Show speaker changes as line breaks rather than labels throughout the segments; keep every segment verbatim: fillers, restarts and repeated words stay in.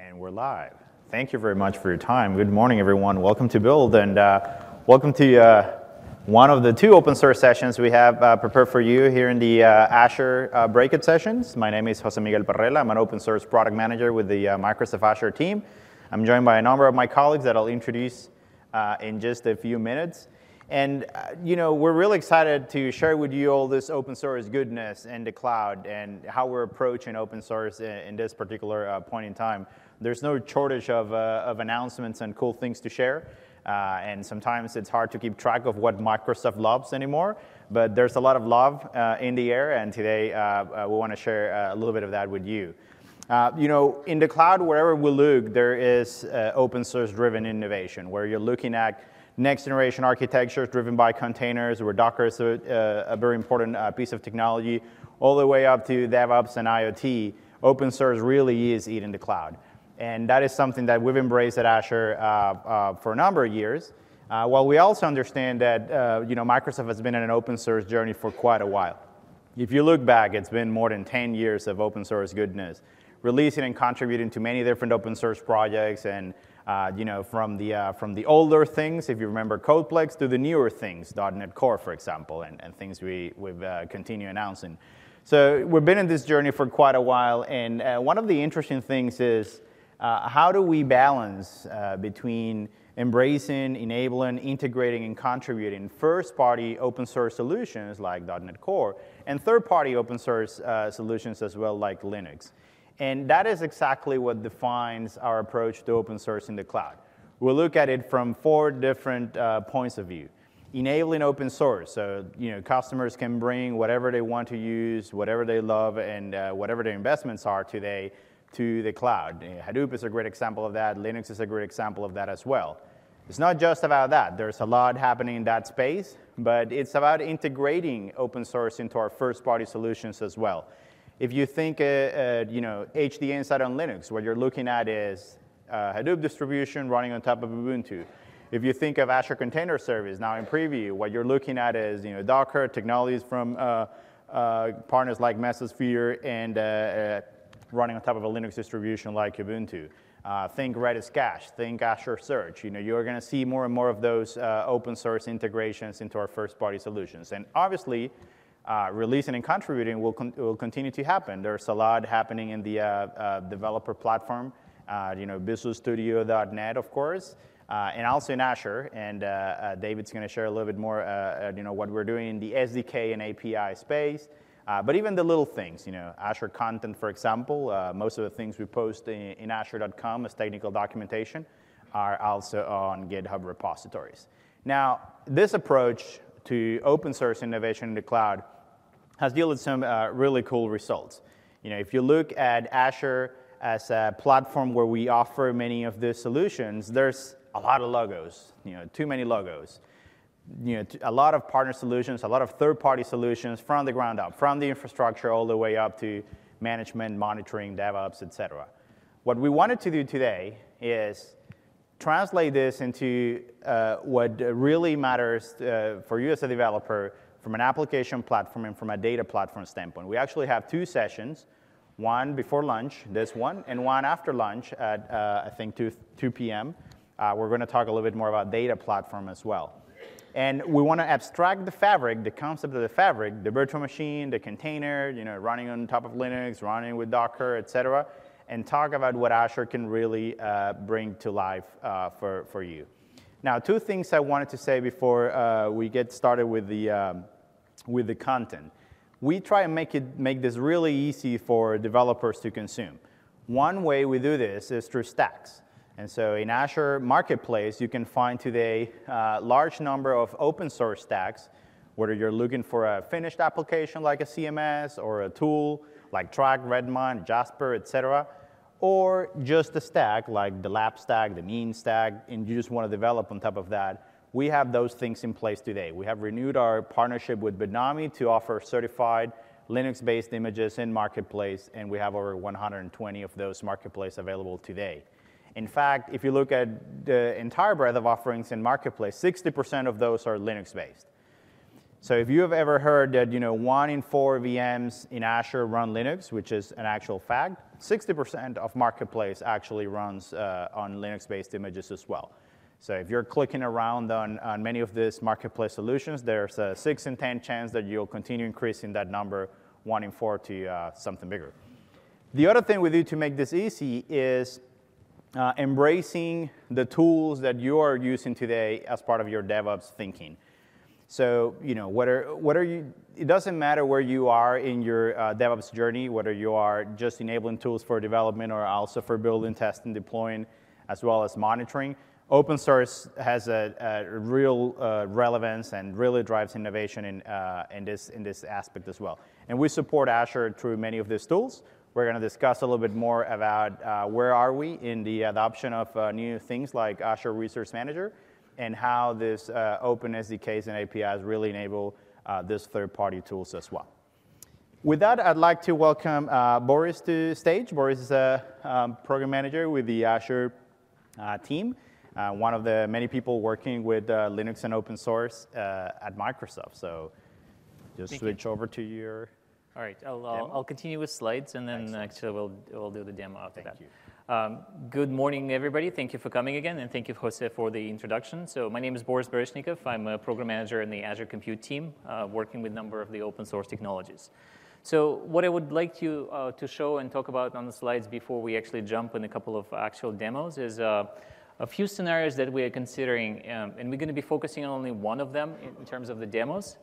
And we're live. Thank you very much for your time. Good morning, everyone. Welcome to Build, and uh, welcome to uh, one of the two open source sessions we have uh, prepared for you here in the uh, Azure uh, Breakout sessions. My name is Jose Miguel Parrella. I'm an open source product manager with the uh, Microsoft Azure team. I'm joined by a number of my colleagues that I'll introduce uh, in just a few minutes. And, uh, you know, we're really excited to share with you all this open source goodness in the cloud and how we're approaching open source in, in this particular uh, point in time. There's no shortage of, uh, of announcements and cool things to share. Uh, and sometimes it's hard to keep track of what Microsoft loves anymore. But there's a lot of love uh, in the air. And today uh, uh, we want to share uh, a little bit of that with you. Uh, you know, in the cloud, wherever we look, there is uh, open source driven innovation where you're looking at next generation architectures driven by containers, where Docker is a, a very important uh, piece of technology, all the way up to DevOps and IoT. Open source really is eating the cloud. And that is something that we've embraced at Azure uh, uh, for a number of years. Uh, while we also understand that uh, you know, Microsoft has been in an open source journey for quite a while. If you look back, it's been more than ten years of open source goodness, releasing and contributing to many different open source projects, and uh, you know, from the uh, from the older things, if you remember Codeplex, to the newer things, dot net Core, for example, and, and things we we've uh, continue announcing. So we've been in this journey for quite a while, and uh, one of the interesting things is uh, how do we balance uh, between embracing, enabling, integrating, and contributing first-party open source solutions like dot net Core and third-party open source uh, solutions as well, like Linux. And that is exactly what defines our approach to open source in the cloud. We'll look at it from four different uh, points of view. Enabling open source, so you know, customers can bring whatever they want to use, whatever they love, and uh, whatever their investments are today to the cloud. Hadoop is a great example of that. Linux is a great example of that as well. It's not just about that. There's a lot happening in that space, but it's about integrating open source into our first-party solutions as well. If you think, uh, uh, you know, H D Inside on Linux, what you're looking at is uh, Hadoop distribution running on top of Ubuntu. If you think of Azure Container Service now in preview, what you're looking at is, you know, Docker technologies from uh, uh, partners like Mesosphere and uh, uh, running on top of a Linux distribution like Ubuntu. Uh, think Redis Cache, think Azure Search. You know, you're going to see more and more of those uh, open source integrations into our first-party solutions, and obviously. Uh, releasing and contributing will, con will continue to happen. There's a lot happening in the uh, uh, developer platform, uh, you know, Visual Studio dot net, of course, uh, and also in Azure. And uh, uh, David's going to share a little bit more, uh, uh, you know, what we're doing in the S D K and A P I space. Uh, but even the little things, you know, Azure content, for example, uh, most of the things we post in, in Azure dot com as technical documentation are also on GitHub repositories. Now, this approach to open source innovation in the cloud has yielded some uh, really cool results. You know, if you look at Azure as a platform where we offer many of these solutions, there's a lot of logos, you know, too many logos. You know, a lot of partner solutions, a lot of third-party solutions from the ground up, from the infrastructure all the way up to management, monitoring, DevOps, et cetera. What we wanted to do today is translate this into uh, what really matters uh, for you as a developer from an application platform and from a data platform standpoint. We actually have two sessions, one before lunch, this one, and one after lunch at, uh, I think, two p m Uh, we're going to talk a little bit more about data platform as well. And we want to abstract the fabric, the concept of the fabric, the virtual machine, the container, you know, running on top of Linux, running with Docker, et cetera, and talk about what Azure can really uh, bring to life uh, for, for you. Now, two things I wanted to say before uh, we get started with the, um, with the content. We try and make, it, make this really easy for developers to consume. One way we do this is through stacks. And so in Azure Marketplace, you can find today a large number of open source stacks, whether you're looking for a finished application like a C M S or a tool like Trac, Redmine, Jasper, et cetera, or just a stack like the Lab stack, the Mean stack, and you just want to develop on top of that. We have those things in place today. We have renewed our partnership with Bitnami to offer certified Linux-based images in Marketplace, and we have over one hundred twenty of those Marketplace available today. In fact, if you look at the entire breadth of offerings in Marketplace, sixty percent of those are Linux-based. So if you have ever heard that you know one in four V Ms in Azure run Linux, which is an actual fact, sixty percent of Marketplace actually runs uh, on Linux-based images as well. So if you're clicking around on, on many of these Marketplace solutions, there's a six in ten chance that you'll continue increasing that number, one in four, to uh, something bigger. The other thing we do to make this easy is uh, embracing the tools that you are using today as part of your DevOps thinking. So, you know, whether, whether you, it doesn't matter where you are in your uh, DevOps journey, whether you are just enabling tools for development or also for building, testing, deploying, as well as monitoring. Open source has a, a real uh, relevance and really drives innovation in, uh, in, this, in this aspect as well. And we support Azure through many of these tools. We're going to discuss a little bit more about uh, where are we in the adoption of uh, new things like Azure Resource Manager, and how this uh, open S D Ks and A P Is really enable uh, these third-party tools as well. With that, I'd like to welcome uh, Boris to the stage. Boris is a um, program manager with the Azure uh, team, uh, one of the many people working with uh, Linux and open source uh, at Microsoft. So just
Thank
switch
you.
over to your
All right, I'll, I'll, I'll continue with slides, and then
Excellent.
actually we'll, we'll do the demo after
Thank
that.
you.
Um, good morning, everybody. Thank you for coming again, and thank you, Jose, for the introduction. So my name is Boris Bereshnikov. I'm a program manager in the Azure Compute team, uh, working with a number of the open source technologies. So what I would like to, uh, to show and talk about on the slides before we actually jump in a couple of actual demos is uh, a few scenarios that we are considering, um, and we're going to be focusing on only one of them in terms of the demos.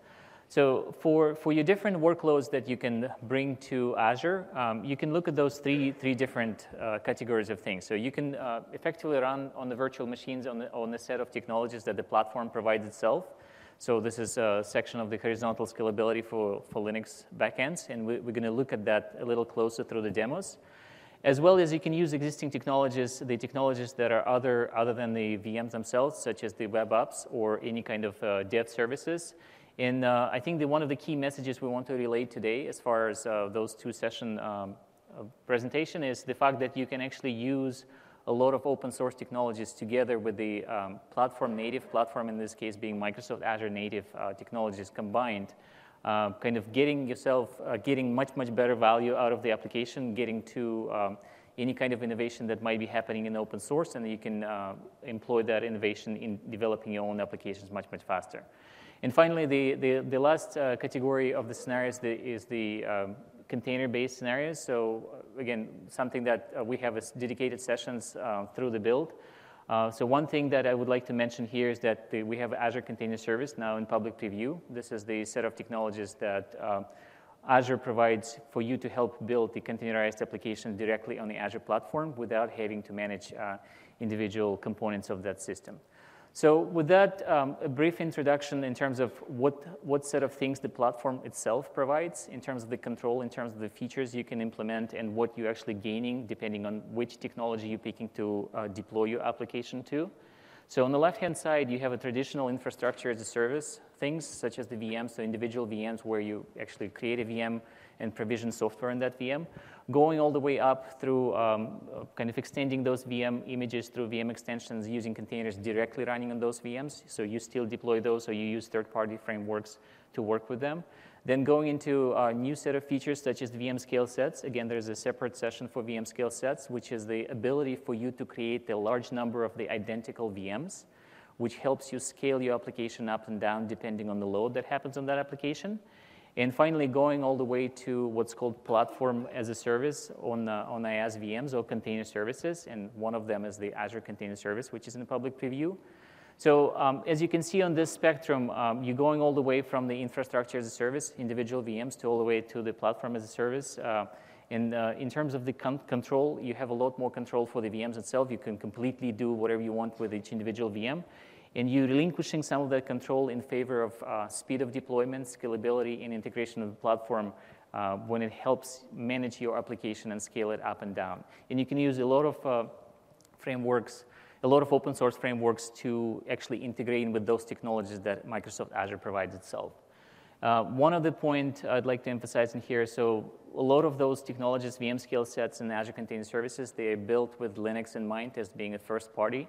So for, for your different workloads that you can bring to Azure, um, you can look at those three, three different uh, categories of things. So you can uh, effectively run on the virtual machines on the, on the set of technologies that the platform provides itself. So this is a section of the horizontal scalability for, for Linux backends, and we, we're going to look at that a little closer through the demos. As well as you can use existing technologies, the technologies that are other, other than the V Ms themselves, such as the web apps or any kind of uh, dev services. And uh, I think that one of the key messages we want to relay today as far as uh, those two session um, uh, presentation is the fact that you can actually use a lot of open source technologies together with the um, platform native, platform in this case being Microsoft Azure native uh, technologies combined, uh, kind of getting yourself, uh, getting much, much better value out of the application, getting to um, any kind of innovation that might be happening in open source, and you can uh, employ that innovation in developing your own applications much, much faster. And finally, the, the, the last uh, category of the scenarios the, is the um, container-based scenarios. So uh, again, something that uh, we have as dedicated sessions uh, through the build. Uh, so one thing that I would like to mention here is that the, we have Azure Container Service now in public preview. This is the set of technologies that uh, Azure provides for you to help build the containerized application directly on the Azure platform without having to manage uh, individual components of that system. So with that, um, a brief introduction in terms of what, what set of things the platform itself provides, in terms of the control, in terms of the features you can implement, and what you're actually gaining depending on which technology you're picking to uh, deploy your application to. So on the left-hand side, you have a traditional infrastructure as a service, things such as the V Ms, so individual V Ms where you actually create a V M and provision software in that V M, going all the way up through um, kind of extending those V M images through V M extensions using containers directly running on those V Ms. So you still deploy those, or you use third-party frameworks to work with them. Then going into a new set of features such as V M scale sets. Again, there's a separate session for V M scale sets, which is the ability for you to create a large number of the identical V Ms, which helps you scale your application up and down depending on the load that happens on that application. And finally, going all the way to what's called platform as a service on, uh, on IaaS V Ms or container services. And one of them is the Azure Container Service, which is in public preview. So um, as you can see on this spectrum, um, you're going all the way from the infrastructure as a service, individual V Ms, to all the way to the platform as a service. Uh, and uh, in terms of the con control, you have a lot more control for the V Ms itself. You can completely do whatever you want with each individual V M. And you're relinquishing some of that control in favor of uh, speed of deployment, scalability, and integration of the platform uh, when it helps manage your application and scale it up and down. And you can use a lot of uh, frameworks, a lot of open source frameworks to actually integrate with those technologies that Microsoft Azure provides itself. Uh, one other point I'd like to emphasize in here, so a lot of those technologies, V M scale sets and Azure Container Services, they are built with Linux in mind as being a first party.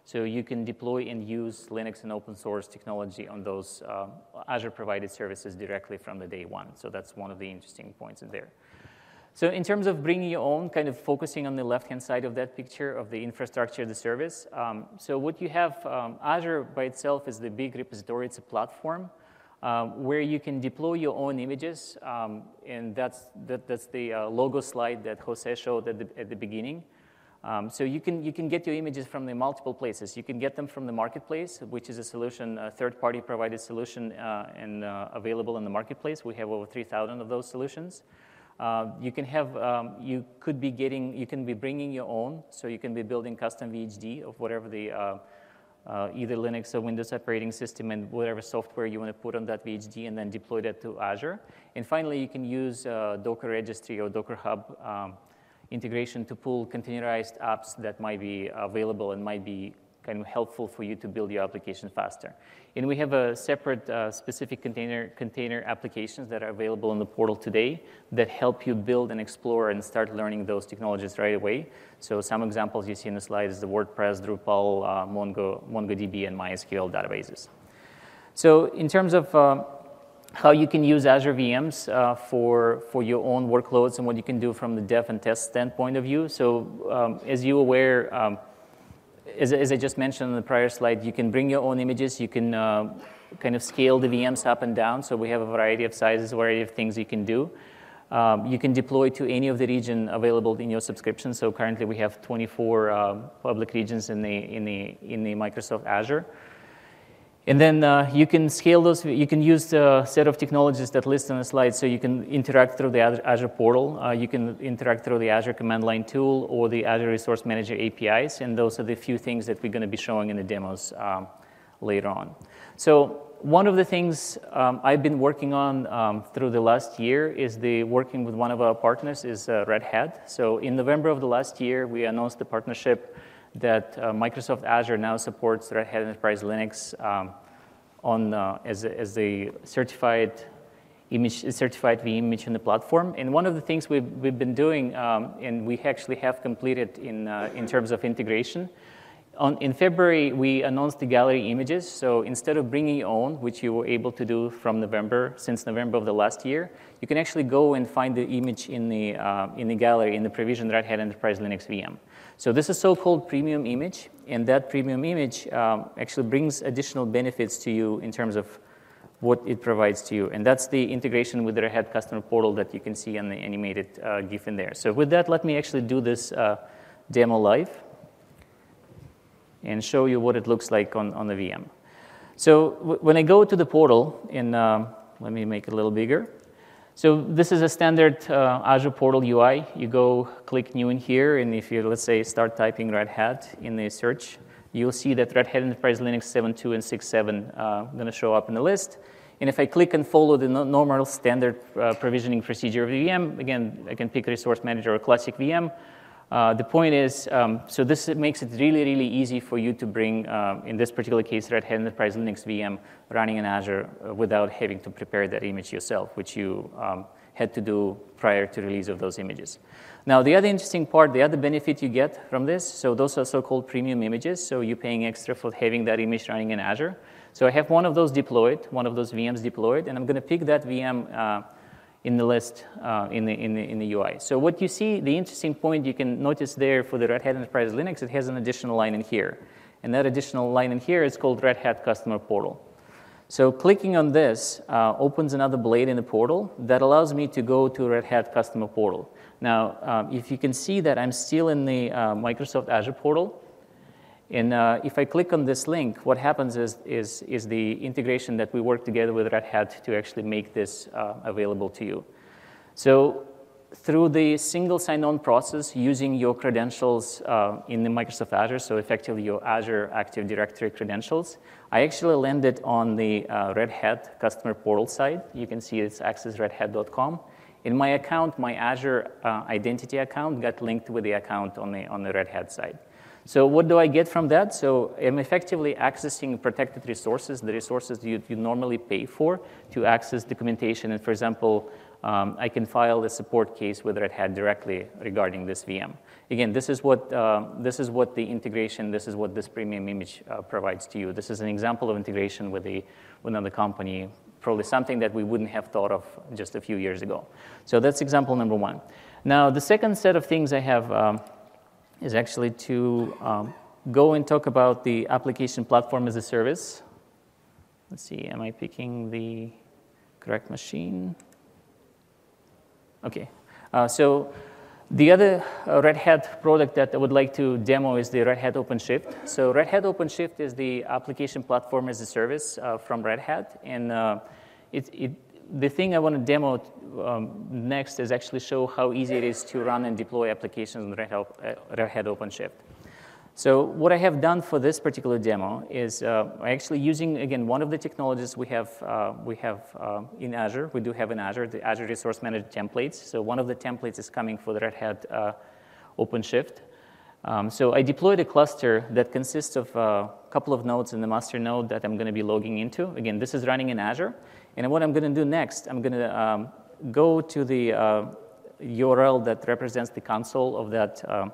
So you can deploy and use Linux and open source technology on those uh, Azure-provided services directly from the day one. So that's one of the interesting points in there. So in terms of bringing your own, kind of focusing on the left-hand side of that picture of the infrastructure as a service. Um, so what you have, um, Azure by itself is the big repository. It's a platform um, where you can deploy your own images. Um, and that's, that, that's the uh, logo slide that Jose showed at the, at the beginning. Um, so you can, you can get your images from the multiple places. You can get them from the marketplace, which is a solution, a third-party provided solution uh, and uh, available in the marketplace. We have over three thousand of those solutions. Uh, you can have, um, you could be getting, you can be bringing your own, so you can be building custom V H D of whatever the, uh, uh, either Linux or Windows operating system and whatever software you want to put on that V H D and then deploy that to Azure. And finally, you can use uh, Docker Registry or Docker Hub um, integration to pull containerized apps that might be available and might be kind of helpful for you to build your application faster. And we have a separate uh, specific container, container applications that are available in the portal today that help you build and explore and start learning those technologies right away. So some examples you see in the slide is the WordPress, Drupal, uh, Mongo, MongoDB, and MySQL databases. So in terms of uh, how you can use Azure V Ms uh, for, for your own workloads and what you can do from the dev and test standpoint of view. So um, as you're aware, um, as, as I just mentioned on the prior slide, you can bring your own images. You can uh, kind of scale the V Ms up and down. So we have a variety of sizes, a variety of things you can do. Um, you can deploy to any of the region available in your subscription. So currently we have twenty-four uh, public regions in the, in, the, in the Microsoft Azure. And then uh, you can scale those, you can use the set of technologies that list on the slide, so you can interact through the Azure portal, uh, you can interact through the Azure command line tool or the Azure Resource Manager A P Is, and those are the few things that we're going to be showing in the demos um, later on. So one of the things um, I've been working on um, through the last year is the working with one of our partners is uh, Red Hat. So in November of the last year, we announced the partnership that uh, Microsoft Azure now supports Red Hat Enterprise Linux um, on uh, as a, as a certified image, certified V M image in the platform. And one of the things we've we've been doing, um, and we actually have completed in uh, in terms of integration. On, in February, we announced the gallery images. So instead of bringing your own, which you were able to do from November, since November of the last year, you can actually go and find the image in the, uh, in the gallery in the provisioned Red Hat Enterprise Linux V M. So this is so-called premium image, and that premium image um, actually brings additional benefits to you in terms of what it provides to you. And that's the integration with the Red Hat Customer Portal that you can see on the animated uh, GIF in there. So with that, let me actually do this uh, demo live and show you what it looks like on, on the V M. So w when I go to the portal, in, um, let me make it a little bigger. So this is a standard uh, Azure portal U I. You go click new in here, and if you, let's say, start typing Red Hat in the search, you'll see that Red Hat Enterprise Linux seven point two and six point seven uh, going to show up in the list. And if I click and follow the no normal standard uh, provisioning procedure of the V M, again, I can pick a Resource Manager or a classic V M. Uh, the point is, um, so this makes it really, really easy for you to bring, uh, in this particular case, Red Hat Enterprise Linux V M running in Azure uh, without having to prepare that image yourself, which you um, had to do prior to release of those images. Now, the other interesting part, the other benefit you get from this, so those are so-called premium images, so you're paying extra for having that image running in Azure. So I have one of those deployed, one of those V Ms deployed, and I'm going to pick that V M uh, in the list uh, in, the, in, the, in the U I. So what you see, the interesting point you can notice there for the Red Hat Enterprise Linux, it has an additional line in here. And that additional line in here is called Red Hat Customer Portal. So clicking on this uh, opens another blade in the portal that allows me to go to Red Hat Customer Portal. Now, um, if you can see that I'm still in the uh, Microsoft Azure portal, and uh, if I click on this link, what happens is, is, is the integration that we work together with Red Hat to actually make this uh, available to you. So through the single sign-on process using your credentials uh, in the Microsoft Azure, so effectively your Azure Active Directory credentials, I actually landed on the uh, Red Hat Customer Portal side. You can see it's access red hat dot com. In my account, my Azure uh, identity account got linked with the account on the, on the Red Hat side. So what do I get from that? So I'm effectively accessing protected resources, the resources you, you normally pay for to access documentation. And for example, um, I can file a support case with Red Hat directly regarding this V M. Again, this is what uh, this is what the integration, this is what this premium image uh, provides to you. This is an example of integration with, a, with another company, probably something that we wouldn't have thought of just a few years ago. So that's example number one. Now, the second set of things I have um, is actually to um, go and talk about the application platform as a service. Let's see, am I picking the correct machine? Okay, uh, so the other uh, Red Hat product that I would like to demo is the Red Hat OpenShift. So Red Hat OpenShift is the application platform as a service uh, from Red Hat, and uh, it, it, the thing I want to demo um, next is actually show how easy it is to run and deploy applications on Red Hat, uh, Red Hat OpenShift. So what I have done for this particular demo is uh, actually using, again, one of the technologies we have, uh, we have uh, in Azure. We do have in Azure, the Azure Resource Manager templates. So one of the templates is coming for the Red Hat uh, OpenShift. Um, so I deployed a cluster that consists of a couple of nodes in the master node that I'm going to be logging into. Again, this is running in Azure. And what I'm going to do next, I'm going to um, go to the uh, U R L that represents the console of that uh,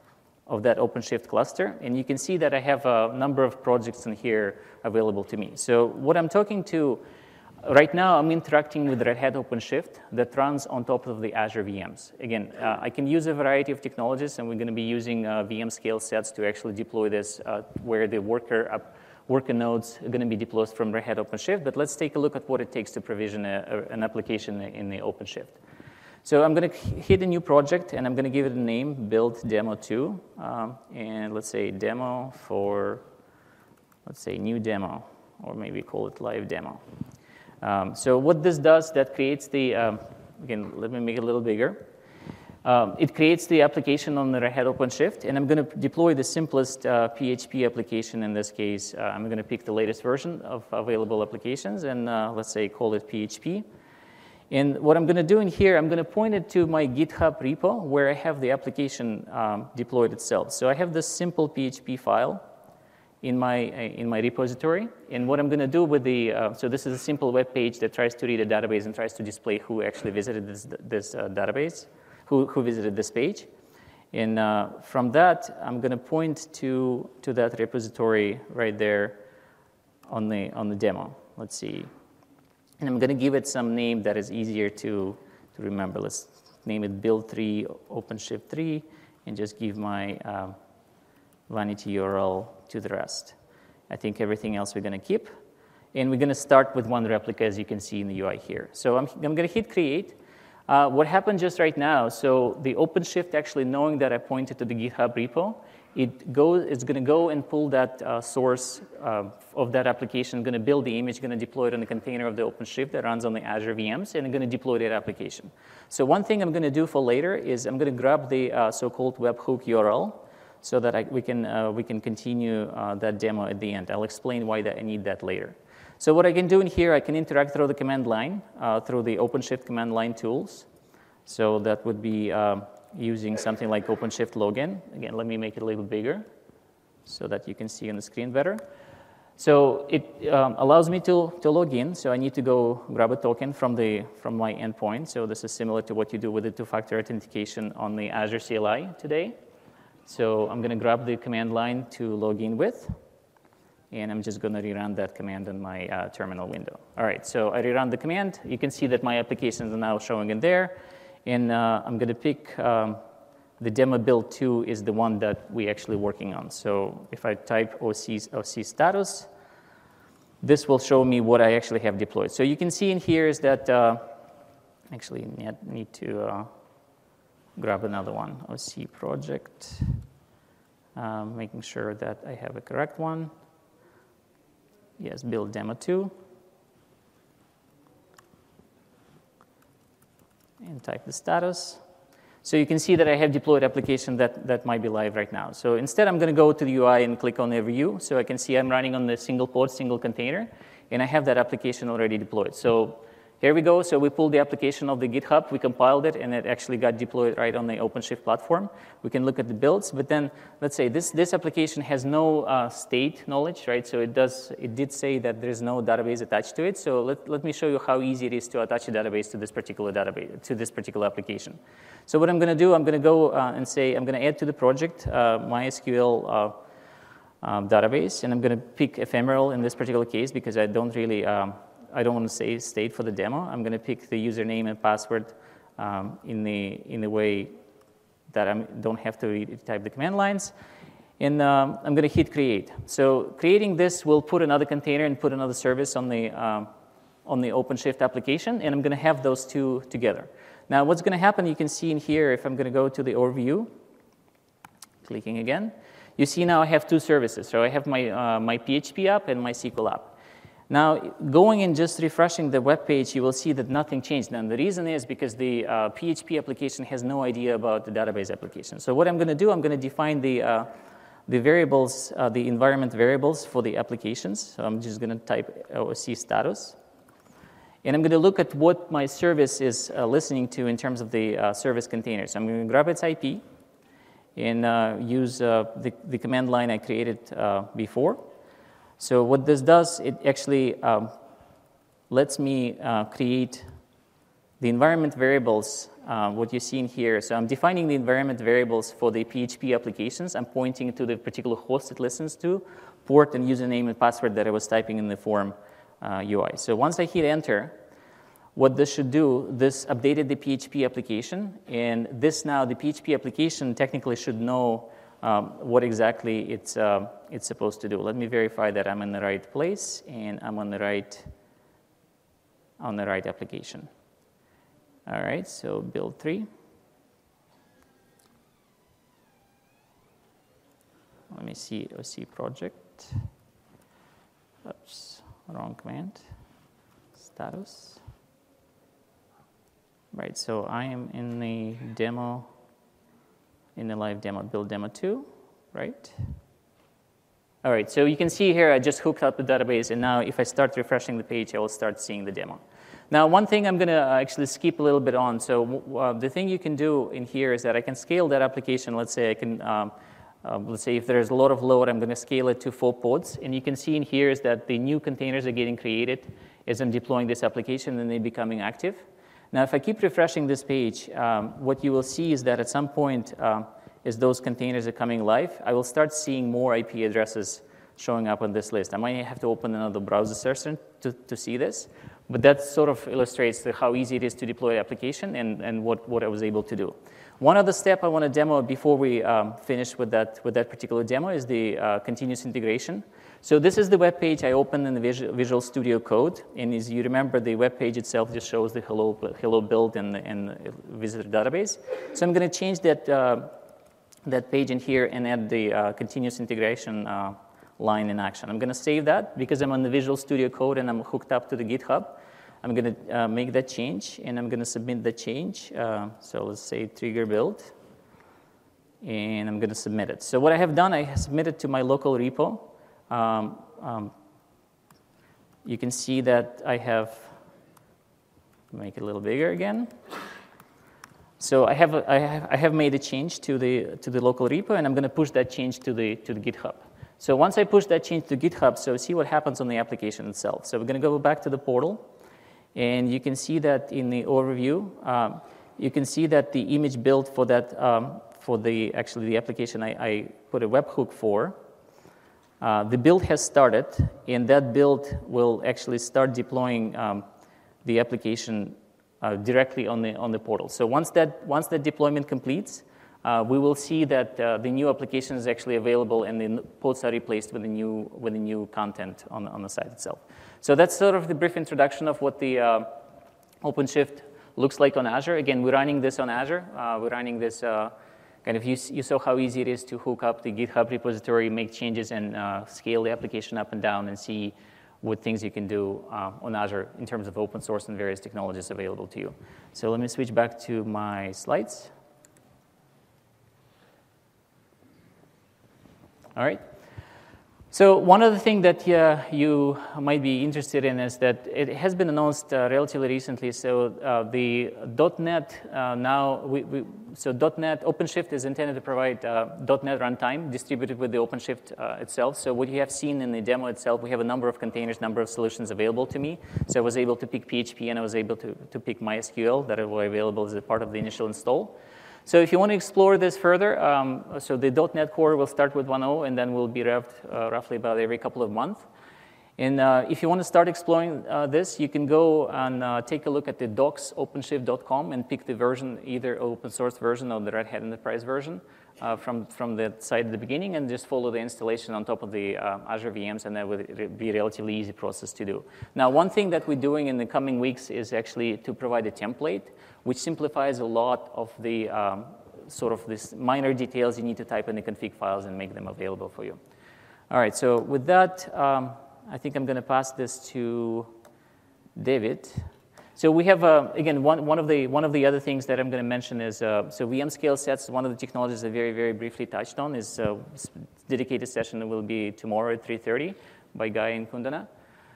of that OpenShift cluster. And you can see that I have a number of projects in here available to me. So what I'm talking to, right now I'm interacting with Red Hat OpenShift that runs on top of the Azure V Ms. Again, uh, I can use a variety of technologies, and we're going to be using uh, V M scale sets to actually deploy this uh, where the worker, uh, worker nodes are going to be deployed from Red Hat OpenShift. But let's take a look at what it takes to provision a, a, an application in the OpenShift. So I'm going to hit a new project, and I'm going to give it a name, build demo two, um, and let's say demo for, let's say new demo, or maybe call it live demo. Um, so what this does, that creates the, um, again, let me make it a little bigger. Um, it creates the application on the Red Hat OpenShift, and I'm going to deploy the simplest uh, P H P application. In this case, uh, I'm going to pick the latest version of available applications, and uh, let's say call it P H P. And what I'm going to do in here, I'm going to point it to my GitHub repo where I have the application um, deployed itself. So I have this simple P H P file in my, in my repository. And what I'm going to do with the, uh, so this is a simple web page that tries to read a database and tries to display who actually visited this, this uh, database, who, who visited this page. And uh, from that, I'm going to point to, to that repository right there on the, on the demo. Let's see. And I'm going to give it some name that is easier to, to remember. Let's name it build three, OpenShift three, and just give my uh, vanity U R L to the rest. I think everything else we're going to keep. And we're going to start with one replica, as you can see in the U I here. So I'm, I'm going to hit create. Uh, what happened just right now, so the OpenShift actually knowing that I pointed to the GitHub repo, it goes, it's going to go and pull that uh, source uh, of that application, going to build the image, going to deploy it on the container of the OpenShift that runs on the Azure V Ms, and I'm going to deploy that application. So one thing I'm going to do for later is I'm going to grab the uh, so-called webhook U R L so that I, we, can, uh, we can continue uh, that demo at the end. I'll explain why that I need that later. So what I can do in here, I can interact through the command line, uh, through the OpenShift command line tools. So that would be um, using something like OpenShift login. Again, let me make it a little bigger so that you can see on the screen better. So it um, allows me to, to log in. So I need to go grab a token from, the, from my endpoint. So this is similar to what you do with the two-factor authentication on the Azure C L I today. So I'm going to grab the command line to log in with. And I'm just going to rerun that command in my uh, terminal window. All right, so I rerun the command. You can see that my applications are now showing in there. And uh, I'm going to pick um, the demo build two is the one that we're actually working on. So if I type O C, O C status, this will show me what I actually have deployed. So you can see in here is that, uh, actually need to uh, grab another one, O C project, uh, making sure that I have a correct one. Yes, build demo two. And type the status. So you can see that I have deployed application that, that might be live right now. So instead, I'm going to go to the U I and click on the view. So I can see I'm running on the single pod, single container, and I have that application already deployed. So here we go. So we pulled the application of the GitHub, we compiled it, and it actually got deployed right on the OpenShift platform. We can look at the builds, but then let's say this, this application has no uh, state knowledge, right? So it does, it did say that there's no database attached to it. So let, let me show you how easy it is to attach a database to this particular database, to this particular application. So what I'm going to do, I'm going to go uh, and say, I'm going to add to the project uh, MySQL uh, um, database, and I'm going to pick ephemeral in this particular case because I don't really, um, I don't want to say state for the demo. I'm going to pick the username and password um, in the in the way that I don't have to type the command lines. And um, I'm going to hit create. So creating this will put another container and put another service on the um, on the OpenShift application, and I'm going to have those two together. Now, what's going to happen? You can see in here if I'm going to go to the overview, clicking again, you see now I have two services. So I have my uh, my P H P app and my S Q L app. Now, going and just refreshing the web page, you will see that nothing changed. And the reason is because the uh, P H P application has no idea about the database application. So what I'm going to do, I'm going to define the, uh, the variables, uh, the environment variables for the applications. So I'm just going to type O S C status. And I'm going to look at what my service is uh, listening to in terms of the uh, service containers. So I'm going to grab its I P and uh, use uh, the, the command line I created uh, before. So what this does, it actually um, lets me uh, create the environment variables, uh, what you see in here. So I'm defining the environment variables for the P H P applications. I'm pointing to the particular host it listens to, port and username and password that I was typing in the form uh, U I. So once I hit enter, what this should do, this updated the P H P application, and this now, the P H P application technically should know Um, what exactly it's, uh, it's supposed to do. Let me verify that I'm in the right place and I'm on the right, on the right application. All right, so build three. Let me see O C project. Oops, wrong command. Status. Right, so I am in the demo. In the live demo, build demo two, right? All right, so you can see here I just hooked up the database, and now if I start refreshing the page, I will start seeing the demo. Now, one thing I'm going to actually skip a little bit on. So uh, the thing you can do in here is that I can scale that application. Let's say I can, um, uh, let's say if there's a lot of load, I'm going to scale it to four pods. And you can see in here is that the new containers are getting created as I'm deploying this application, and they're becoming active. Now, if I keep refreshing this page, um, what you will see is that at some point, uh, as those containers are coming live, I will start seeing more I P addresses showing up on this list. I might have to open another browser session to, to see this, but that sort of illustrates the, how easy it is to deploy an application and, and what, what I was able to do. One other step I want to demo before we um, finish with that, with that particular demo is the uh, continuous integration. So this is the web page I opened in the Visual, Visual Studio Code, and as you remember, the web page itself just shows the hello, hello build and, and visitor database. So I'm going to change that, uh, that page in here and add the uh, continuous integration uh, line in action. I'm going to save that because I'm on the Visual Studio Code and I'm hooked up to the GitHub. I'm going to uh, make that change, and I'm going to submit the change. Uh, so let's say trigger build, and I'm going to submit it. So what I have done, I have submitted to my local repo. Um, um, you can see that I have, make it a little bigger again. So I have, a, I have, I have made a change to the, to the local repo, and I'm going to push that change to the, to the GitHub. So once I push that change to GitHub, so see what happens on the application itself. So we're going to go back to the portal, and you can see that in the overview, um, you can see that the image build for that, um, for the, actually the application I, I put a webhook for, Uh, the build has started, and that build will actually start deploying um, the application uh, directly on the on the portal. So once that once that deployment completes, uh, we will see that uh, the new application is actually available, and the pods are replaced with the new with the new content on on the site itself. So that's sort of the brief introduction of what the uh, OpenShift looks like on Azure. Again, we're running this on Azure. Uh, we're running this. Uh, Kind of you, you saw how easy it is to hook up the GitHub repository, make changes, and uh, scale the application up and down, and see what things you can do uh, on Azure in terms of open source and various technologies available to you. So let me switch back to my slides. All right. So one of the things that uh, you might be interested in is that it has been announced uh, relatively recently. So uh, the .NET uh, now, we, we, so .NET OpenShift is intended to provide uh, .NET runtime distributed with the OpenShift uh, itself. So what you have seen in the demo itself, we have a number of containers, number of solutions available to me. So I was able to pick P H P and I was able to, to pick MySQL that were available as a part of the initial install. So if you want to explore this further, um, so the .NET Core will start with one point oh and then will be revved uh, roughly about every couple of months. And uh, if you want to start exploring uh, this, you can go and uh, take a look at the docs openshift dot com and pick the version, either open source version or the Red Hat Enterprise version uh, from, from the site at the beginning, and just follow the installation on top of the uh, Azure V Ms, and that would be a relatively easy process to do. Now, one thing that we're doing in the coming weeks is actually to provide a template, which simplifies a lot of the um, sort of this minor details you need to type in the config files and make them available for you. All right, so with that, um, I think I'm going to pass this to David. So we have, uh, again, one, one, of the, one of the other things that I'm going to mention is, uh, so V M scale sets, one of the technologies I very, very briefly touched on is a dedicated session that will be tomorrow at three thirty by Guy and Kundana.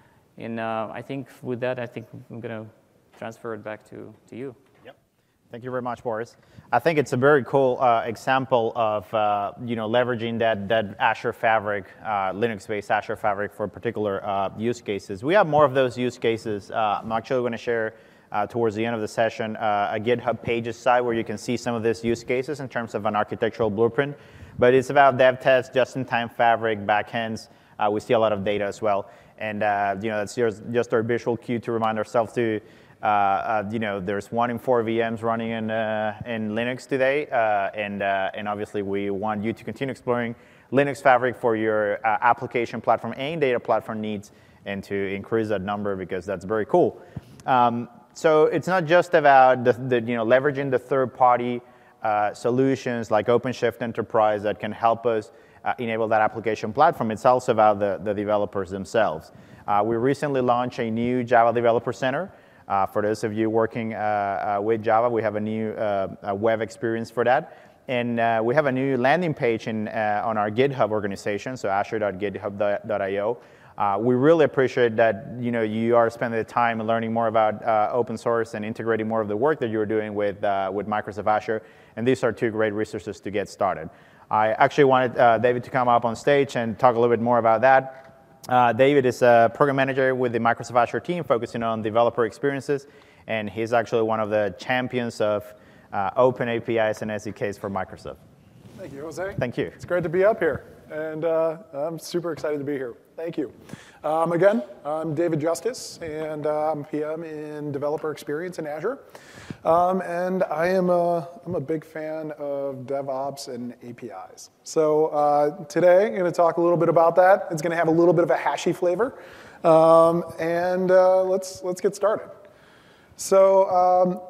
And uh, I think with that, I think I'm going to transfer it back to, to you.
Thank you very much, Boris. I think it's a very cool uh, example of uh, you know leveraging that that Azure Fabric, uh, Linux-based Azure Fabric for particular uh, use cases. We have more of those use cases. Uh, I'm actually going to share uh, towards the end of the session uh, a GitHub Pages site where you can see some of these use cases in terms of an architectural blueprint. But it's about dev tests, just-in-time Fabric, backends. Uh, we see a lot of data as well, and uh, you know that's just, just our visual cue to remind ourselves to. Uh, uh, you know, there's one in four V Ms running in uh, in Linux today, uh, and uh, and obviously we want you to continue exploring Linux Fabric for your uh, application platform and data platform needs, and to increase that number because that's very cool. Um, so it's not just about the, the you know leveraging the third-party uh, solutions like OpenShift Enterprise that can help us uh, enable that application platform. It's also about the the developers themselves. Uh, we recently launched a new Java Developer Center. Uh, for those of you working uh, uh, with Java, we have a new uh, a web experience for that. And uh, we have a new landing page in, uh, on our GitHub organization, so azure dot github dot i o. Uh, we really appreciate that you know you are spending the time learning more about uh, open source and integrating more of the work that you're doing with uh, with Microsoft Azure. And these are two great resources to get started. I actually wanted uh, David to come up on stage and talk a little bit more about that. Uh, David is a program manager with the Microsoft Azure team focusing on developer experiences, and he's actually one of the champions of uh, open A P Is and S D Ks for Microsoft.
Thank you, Jose.
Thank you.
It's great to be up here, and uh, I'm super excited to be here. Thank you. Um, again, I'm David Justice, and uh, I'm P M in Developer Experience in Azure. Um, and I am a, I'm a big fan of DevOps and A P Is. So uh, today, I'm going to talk a little bit about that. It's going to have a little bit of a hashy flavor. Um, and uh, let's, let's get started. So um,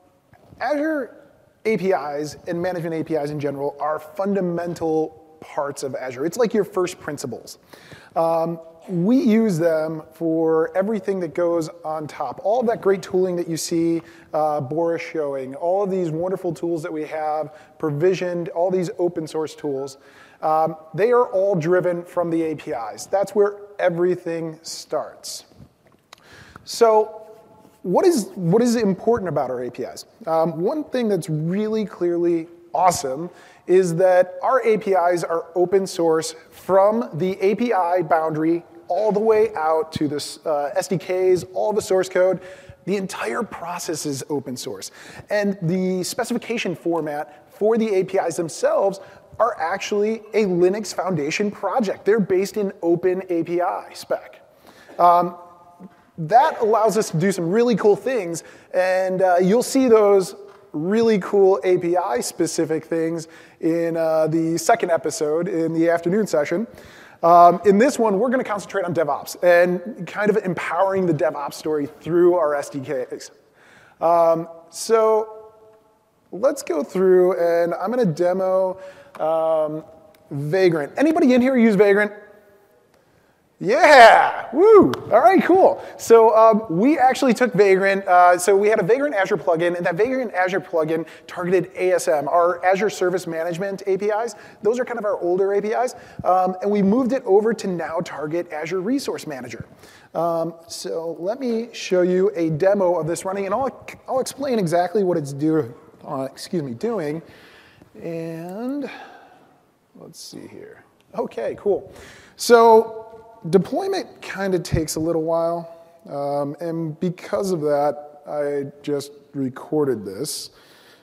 Azure A P Is and management A P Is in general are fundamental parts of Azure. It's like your first principles. Um, we use them for everything that goes on top. All of that great tooling that you see uh, Boris showing, all of these wonderful tools that we have, provisioned, all these open source tools, um, they are all driven from the A P Is. That's where everything starts. So what is, what is important about our A P Is? Um, one thing that's really clearly awesome is that our A P Is are open source from the A P I boundary all the way out to the uh, S D Ks, all the source code. The entire process is open source. And the specification format for the A P Is themselves are actually a Linux Foundation project. They're based in Open A P I spec. Um, that allows us to do some really cool things, and uh, you'll see those really cool A P I-specific things in uh, the second episode in the afternoon session. Um, in this one, we're going to concentrate on DevOps and kind of empowering the DevOps story through our S D Ks. Um, so let's go through, and I'm going to demo um, Vagrant. Anybody in here use Vagrant? Yeah, woo. All right, cool. So um, we actually took Vagrant. Uh, so we had a Vagrant Azure plugin, and that Vagrant Azure plugin targeted A S M, our Azure Service Management A P Is. Those are kind of our older A P Is. Um, and we moved it over to now target Azure Resource Manager. Um, so let me show you a demo of this running, and I'll, I'll explain exactly what it's do, uh, excuse me, doing. And let's see here. OK, cool. So deployment kind of takes a little while, um, and because of that, I just recorded this.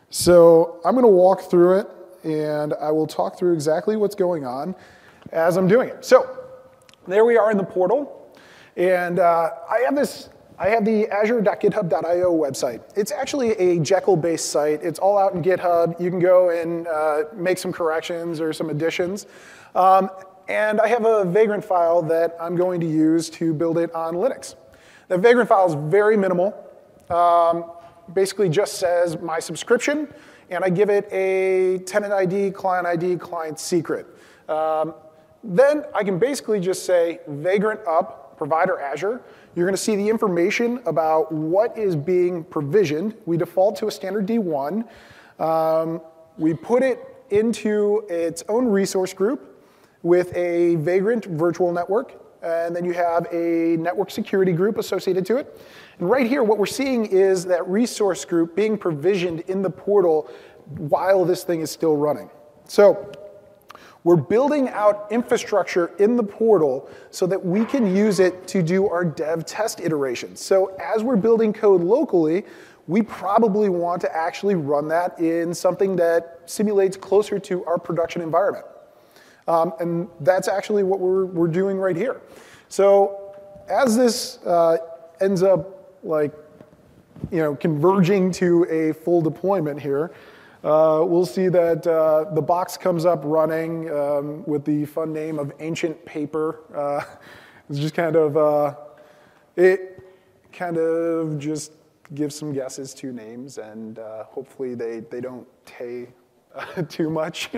So I'm going to walk through it, and I will talk through exactly what's going on as I'm doing it. So there we are in the portal, and uh, I have this. I have the azure dot github dot i o website. It's actually a Jekyll-based site. It's all out in GitHub. You can go and uh, make some corrections or some additions. Um, And I have a Vagrant file that I'm going to use to build it on Linux. The Vagrant file is very minimal. Um, basically just says my subscription, and I give it a tenant I D, client I D, client secret. Um, then I can basically just say Vagrant up, provider Azure. You're going to see the information about what is being provisioned. We default to a standard D one. Um, we put it into its own resource group with a Vagrant virtual network, and then you have a network security group associated to it. And right here, what we're seeing is that resource group being provisioned in the portal while this thing is still running. So we're building out infrastructure in the portal so that we can use it to do our dev test iterations. So as we're building code locally, we probably want to actually run that in something that simulates closer to our production environment. Um, and that's actually what we're, we're doing right here. So as this uh, ends up like, you know, converging to a full deployment here, uh, we'll see that uh, the box comes up running um, with the fun name of Ancient Paper. Uh, it's just kind of, uh, it kind of just gives some guesses to names, and uh, hopefully they, they don't tay uh, too much.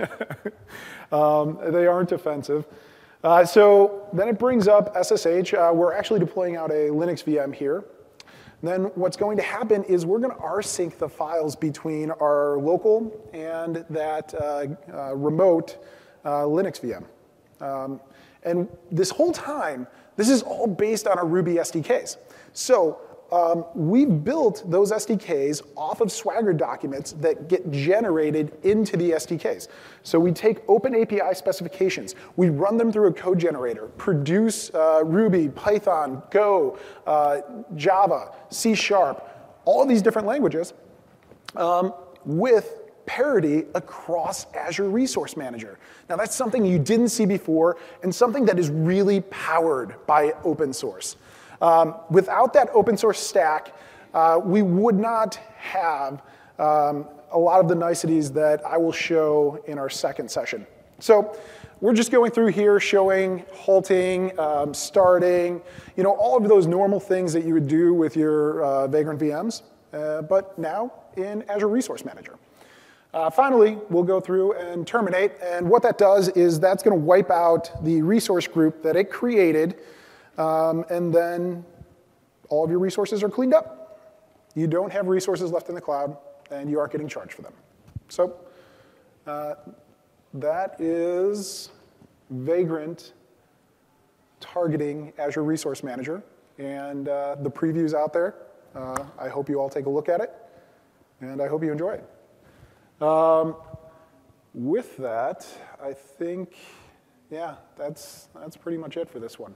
um, they aren't offensive. Uh, so then it brings up S S H. Uh, we're actually deploying out a Linux V M here. Then what's going to happen is we're going to rsync the files between our local and that uh, uh, remote uh, Linux V M. Um, and this whole time, this is all based on our Ruby S D Ks. So um, we've built those S D Ks off of Swagger documents that get generated into the S D Ks. So we take open A P I specifications, we run them through a code generator, produce uh, Ruby, Python, Go, uh, Java, C Sharp, all of these different languages um, with parity across Azure Resource Manager. Now that's something you didn't see before and something that is really powered by open source. Um, without that open source stack, uh, we would not have um, a lot of the niceties that I will show in our second session. So we're just going through here showing halting, um, starting, you know, all of those normal things that you would do with your uh, Vagrant V Ms, uh, but now in Azure Resource Manager. Uh, finally, we'll go through and terminate, and what that does is that's going to wipe out the resource group that it created, um, and then all of your resources are cleaned up. You don't have resources left in the cloud, and you aren't getting charged for them. So uh, that is Vagrant targeting Azure Resource Manager, and uh, the preview's out there. Uh, I hope you all take a look at it, and I hope you enjoy it. Um, with that, I think, yeah, that's, that's pretty much it for this one.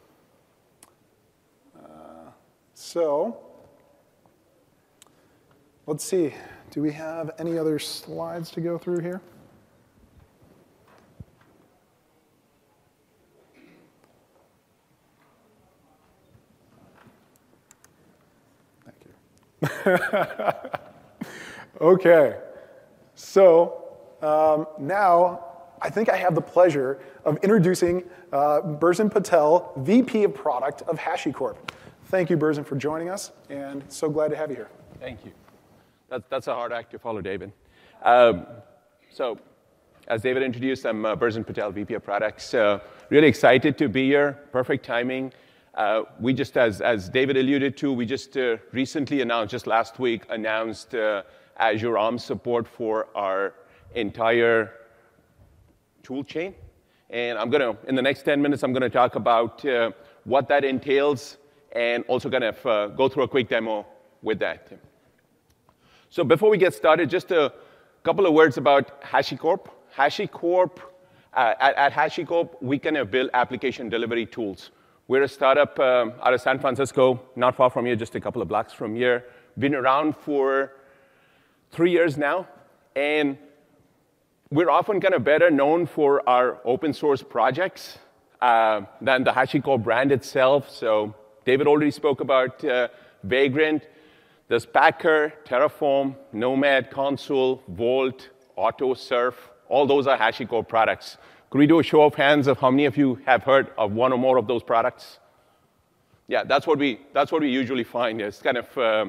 Uh, so, let's see. Do we have any other slides to go through here? Thank you. Okay. So um, now I think I have the pleasure of introducing uh, Berzin Patel, V P of Product of HashiCorp. Thank you, Berzin, for joining us, and so glad to have you here.
Thank you. That, that's a hard act to follow, David. Um, so as David introduced, I'm uh, Burzen Patel, V P of Products. Uh, really excited to be here. Perfect timing. Uh, we just, as, as David alluded to, we just uh, recently announced, just last week, announced uh, Azure ARM support for our entire tool chain. And I'm going to, in the next ten minutes, I'm going to talk about uh, what that entails and also kind of uh, go through a quick demo with that. So before we get started, just a couple of words about HashiCorp. HashiCorp, uh, at, at HashiCorp, we kind of build application delivery tools. We're a startup um, out of San Francisco, not far from here, just a couple of blocks from here. Been around for three years now, and we're often kind of better known for our open source projects uh, than the HashiCorp brand itself. So David already spoke about uh, Vagrant. There's Packer, Terraform, Nomad, Consul, Vault, AutoSurf. All those are HashiCorp products. Could we do a show of hands of how many of you have heard of one or more of those products? Yeah, that's what we, that's what we usually find. It's kind of, uh,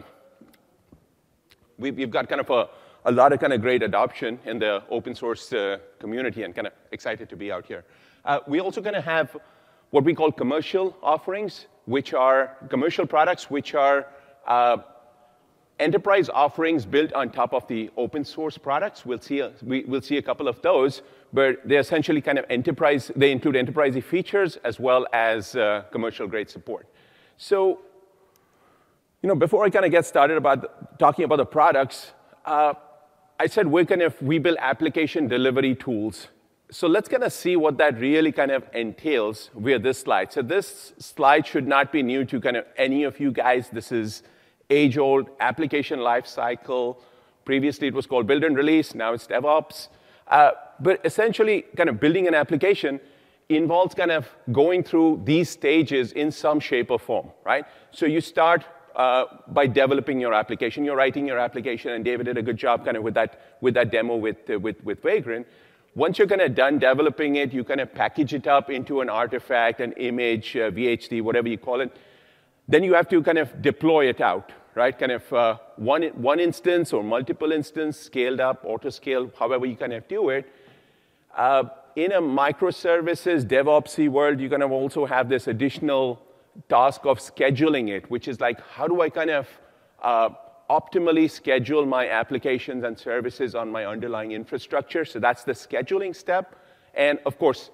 we, we've got kind of a, a lot of kind of great adoption in the open source uh, community, and kind of excited to be out here. Uh, we also going to have what we call commercial offerings, which are commercial products, which are uh, enterprise offerings built on top of the open source products. We'll see a, we, we'll see a couple of those, but they're essentially kind of enterprise, they include enterprise features as well as uh, commercial grade support. So, you know, before I kind of get started about talking about the products, uh, I said we're kind of, we build application delivery tools. So let's kind of see what that really kind of entails via this slide. So this slide should not be new to kind of any of you guys. This is age-old application lifecycle. Previously, it was called build and release. Now it's DevOps. Uh, but essentially, kind of building an application involves kind of going through these stages in some shape or form, right? So you start uh, by developing your application. You're writing your application, and David did a good job kind of with that, with that demo with, uh, with, with Vagrant. Once you're kind of done developing it, you kind of package it up into an artifact, an image, uh, V H D, whatever you call it. Then you have to kind of deploy it out, right? Kind of uh, one, one instance or multiple instance, scaled up, auto-scale, however you kind of do it. Uh, in a microservices, DevOpsy world, you're going to also have this additional task of scheduling it, which is like, how do I kind of uh, optimally schedule my applications and services on my underlying infrastructure? So that's the scheduling step. And of course,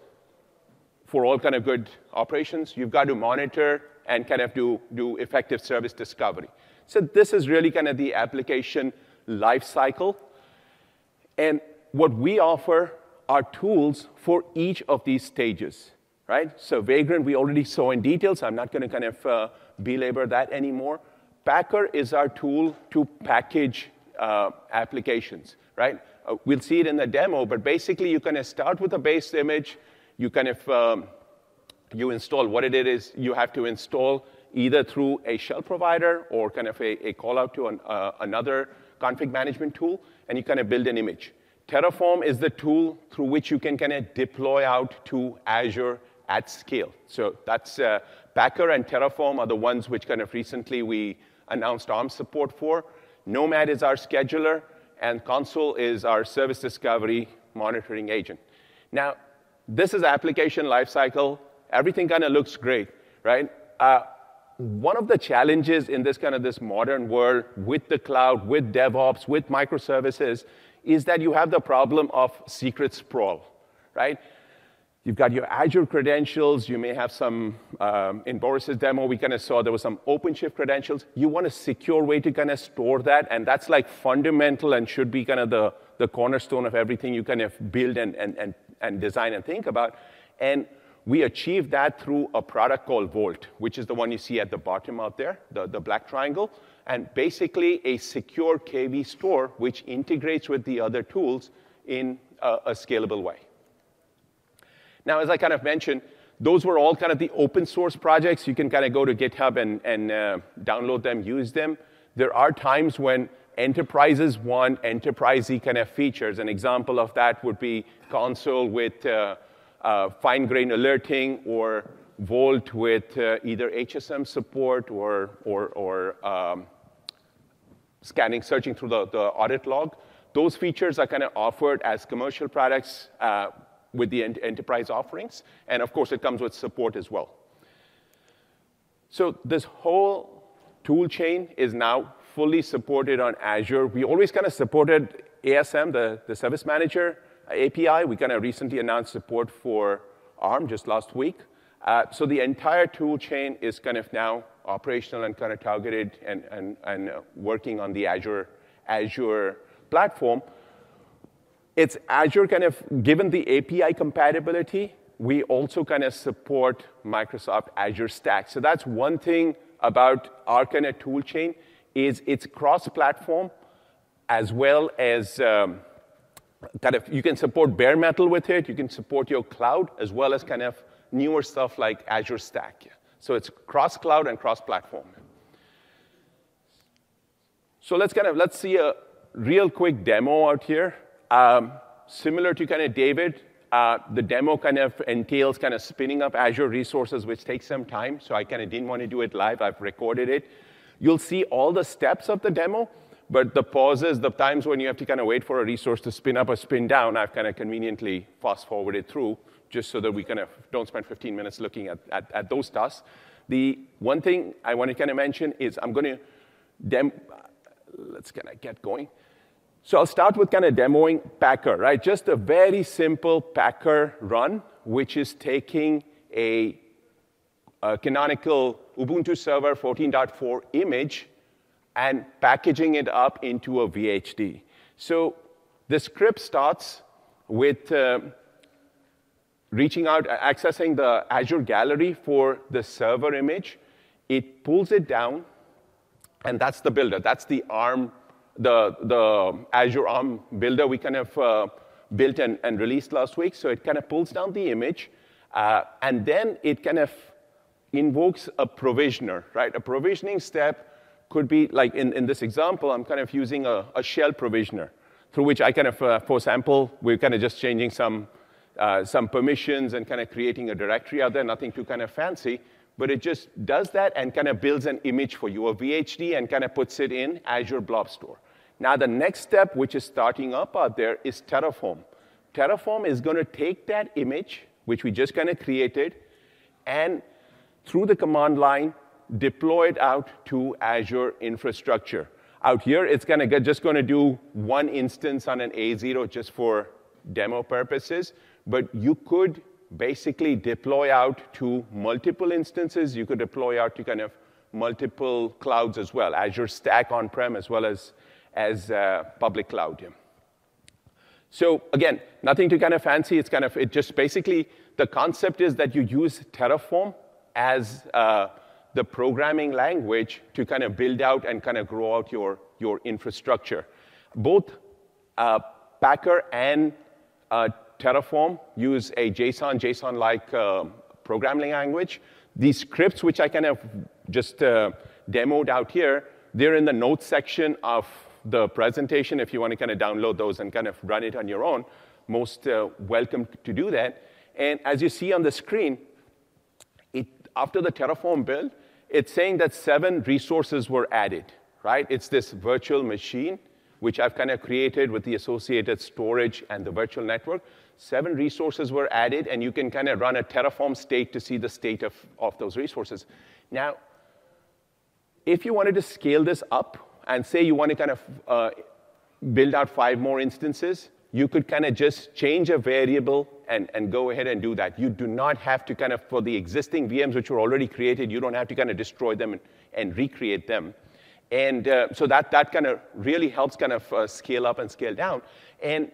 for all kind of good operations, you've got to monitor and kind of do, do effective service discovery. So this is really kind of the application life cycle. And what we offer are tools for each of these stages, right? So Vagrant, we already saw in detail, so I'm not going to kind of uh, belabor that anymore. Packer is our tool to package uh, applications, right? Uh, we'll see it in the demo, but basically you kind of start with a base image, you kind of um, you install what it is you have to install either through a shell provider or kind of a, a call out to an, uh, another config management tool, and you kind of build an image. Terraform is the tool through which you can kind of deploy out to Azure at scale. So that's uh, Packer and Terraform are the ones which kind of recently we announced ARM support for. Nomad is our scheduler, and Consul is our service discovery monitoring agent. Now, this is application lifecycle. Everything kind of looks great, right? Uh, one of the challenges in this kind of this modern world with the cloud, with DevOps, with microservices, is that you have the problem of secret sprawl, right? You've got your Azure credentials. You may have some, um, in Boris's demo, we kind of saw there was some OpenShift credentials. You want a secure way to kind of store that, and that's like fundamental and should be kind of the, the cornerstone of everything you kind of build and, and, and, and design and think about. And we achieve that through a product called Vault, which is the one you see at the bottom out there, the, the black triangle, and basically a secure K V store which integrates with the other tools in a, a scalable way. Now, as I kind of mentioned, those were all kind of the open source projects. You can kind of go to GitHub and, and uh, download them, use them. There are times when enterprises want enterprise-y kind of features. An example of that would be Consul with uh, uh, fine-grained alerting, or Vault with uh, either H S M support or, or, or um, scanning, searching through the, the audit log. those features are kind of offered as commercial products uh, with the ent enterprise offerings. And of course, it comes with support as well. So this whole tool chain is now fully supported on Azure. We always kind of supported A S M, the, the Service Manager A P I. We kind of recently announced support for ARM just last week. Uh, so the entire tool chain is kind of now operational and kind of targeted and, and, and uh, working on the Azure, Azure platform. It's Azure kind of, given the A P I compatibility, we also kind of support Microsoft Azure Stack. So that's one thing about our kind of tool chain, is it's cross-platform, as well as um, kind of, you can support bare metal with it, you can support your cloud, as well as kind of newer stuff like Azure Stack. So it's cross-cloud and cross-platform. So let's kind of, let's see a real quick demo out here. Um, similar to kind of David, uh, the demo kind of entails kind of spinning up Azure resources, which takes some time, so I kind of didn't want to do it live. I've recorded it. You'll see all the steps of the demo, but the pauses, the times when you have to kind of wait for a resource to spin up or spin down, I've kind of conveniently fast-forwarded through, just so that we kind of don't spend fifteen minutes looking at, at, at those tasks. The one thing I want to kind of mention is I'm going to dem let's kind of get going. So I'll start with kind of demoing Packer, right? Just a very simple Packer run, which is taking a, a canonical Ubuntu Server fourteen point four image and packaging it up into a V H D. So the script starts with uh, reaching out, accessing the Azure Gallery for the server image. It pulls it down, and that's the builder. That's the ARM, the, the Azure ARM builder we kind of uh, built and, and released last week. So it kind of pulls down the image, uh, and then it kind of invokes a provisioner, right? A provisioning step could be, like in, in this example, I'm kind of using a, a shell provisioner, through which I kind of, uh, for sample, we're kind of just changing some, uh, some permissions and kind of creating a directory out there, nothing too kind of fancy. But it just does that and kind of builds an image for you, a V H D, and kind of puts it in Azure Blob Store. Now, the next step, which is starting up out there, is Terraform. Terraform is going to take that image, which we just kind of created, and through the command line, deploy it out to Azure infrastructure. Out here, it's gonna get, just going to do one instance on an A zero just for demo purposes, but you could basically deploy out to multiple instances. You could deploy out to kind of multiple clouds as well, Azure Stack on-prem as well as, as uh, public cloud. Yeah. So again, nothing too kind of fancy. It's kind of, it just basically, the concept is that you use Terraform as uh, the programming language to kind of build out and kind of grow out your, your infrastructure. Both uh, Packer and uh, Terraform use a JSON, JSON-like uh, programming language. These scripts, which I kind of just uh, demoed out here, they're in the notes section of the presentation. If you want to kind of download those and kind of run it on your own, most uh, welcome to do that. And as you see on the screen, it, after the Terraform build, it's saying that seven resources were added, right? It's this virtual machine, which I've kind of created with the associated storage and the virtual network. Seven resources were added, and you can kind of run a Terraform state to see the state of, of those resources. Now, if you wanted to scale this up and say you want to kind of uh, build out five more instances, you could kind of just change a variable and, and go ahead and do that. You do not have to kind of, for the existing V Ms which were already created, you don't have to kind of destroy them and, and recreate them. And uh, so that, that kind of really helps kind of uh, scale up and scale down. And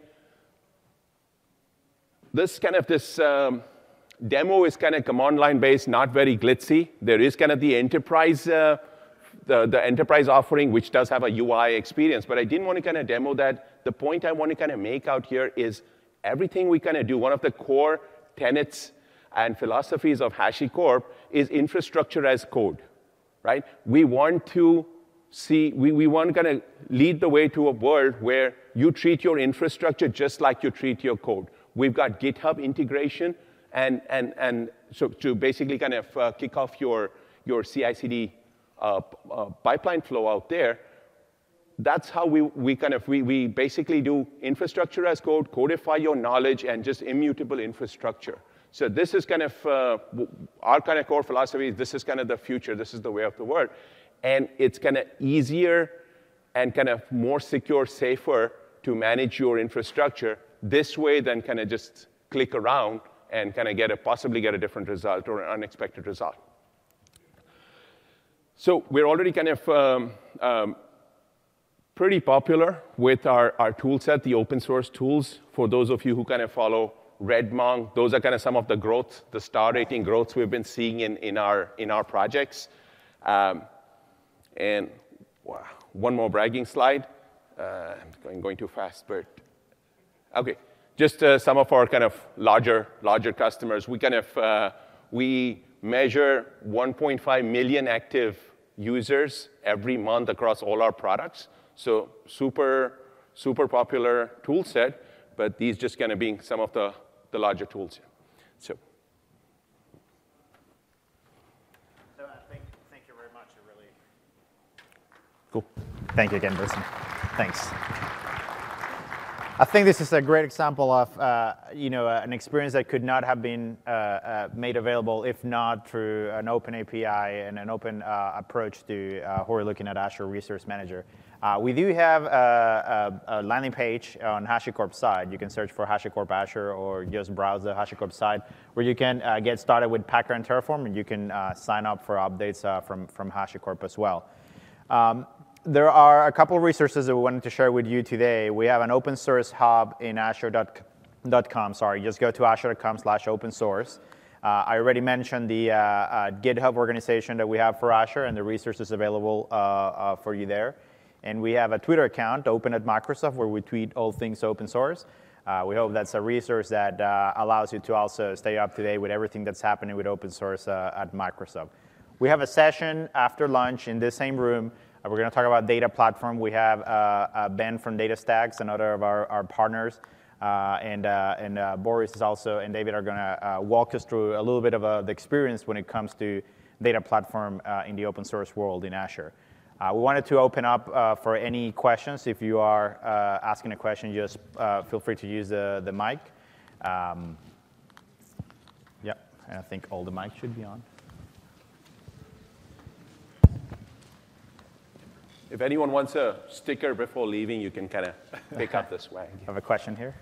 this kind of, this um, demo is kind of command line based, not very glitzy. There is kind of the enterprise, uh, the, the enterprise offering, which does have a U I experience, but I didn't want to kind of demo that. The point I want to kind of make out here is everything we kind of do, one of the core tenets and philosophies of HashiCorp is infrastructure as code, right? We want to see, we, we want to kind of lead the way to a world where you treat your infrastructure just like you treat your code. We've got GitHub integration, and, and, and so to basically kind of uh, kick off your, your C I C D uh, uh, pipeline flow out there, that's how we, we kind of, we, we basically do infrastructure as code, codify your knowledge, and just immutable infrastructure. So this is kind of, uh, our kind of core philosophy, this is kind of the future, this is the way of the world. And it's kind of easier and kind of more secure, safer to manage your infrastructure this way than kind of just click around and kind of get a, possibly get a different result or an unexpected result. So we're already kind of um, um, pretty popular with our, our tool set, the open source tools. For those of you who kind of follow RedMonk, those are kind of some of the growth, the star rating growths we've been seeing in, in, our, in our projects. Um, and wow, one more bragging slide. Uh, I'm going, going too fast, but okay. Just uh, some of our kind of larger, larger customers. We kind of, uh, we measure one point five million active users every month across all our products. So super, super popular tool set, but these just kind of being some of the, the larger tools. So.
So I think, thank you very much. Really
Cool.
Thank you again, Burson. Thanks. I think this is a great example of uh, you know, uh, an experience that could not have been uh, uh, made available if not through an open A P I and an open uh, approach to uh, who we're looking at Azure Resource Manager. Uh, we do have a, a, a landing page on HashiCorp side. You can search for HashiCorp Azure or just browse the HashiCorp side where you can uh, get started with Packer and Terraform, and you can uh, sign up for updates uh, from, from HashiCorp as well. Um, There are a couple of resources that we wanted to share with you today. We have an open source hub in azure dot com. Sorry, just go to azure dot com slash open source. Uh, I already mentioned the uh, uh, GitHub organization that we have for Azure and the resources available uh, uh, for you there. And we have a Twitter account, Open at Microsoft, where we tweet all things open source. Uh, we hope that's a resource that uh, allows you to also stay up to date with everything that's happening with open source uh, at Microsoft. We have a session after lunch in this same room. Uh, we're going to talk about data platform. We have uh, uh, Ben from DataStax, another of our, our partners, uh, and, uh, and uh, Boris is also, and David are going to uh, walk us through a little bit of uh, the experience when it comes to data platform uh, in the open source world in Azure. Uh, we wanted to open up uh, for any questions. If you are uh, asking a question, just uh, feel free to use the, the mic. Um, yeah, and I think all the mics should be on.
If anyone wants a sticker before leaving, you can kind of pick up the swag.
I have a question here.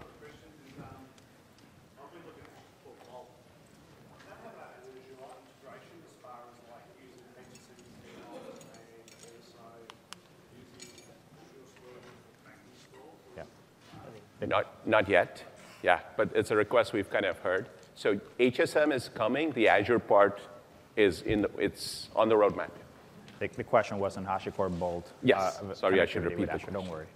Yeah. Not, not yet. Yeah, but it's a request we've kind of heard. So H S M is coming. The Azure part is in the, it's on the roadmap.
The, the question was on HashiCorp Bolt.
Yes. Uh, Sorry, I should repeat
that. Don't worry.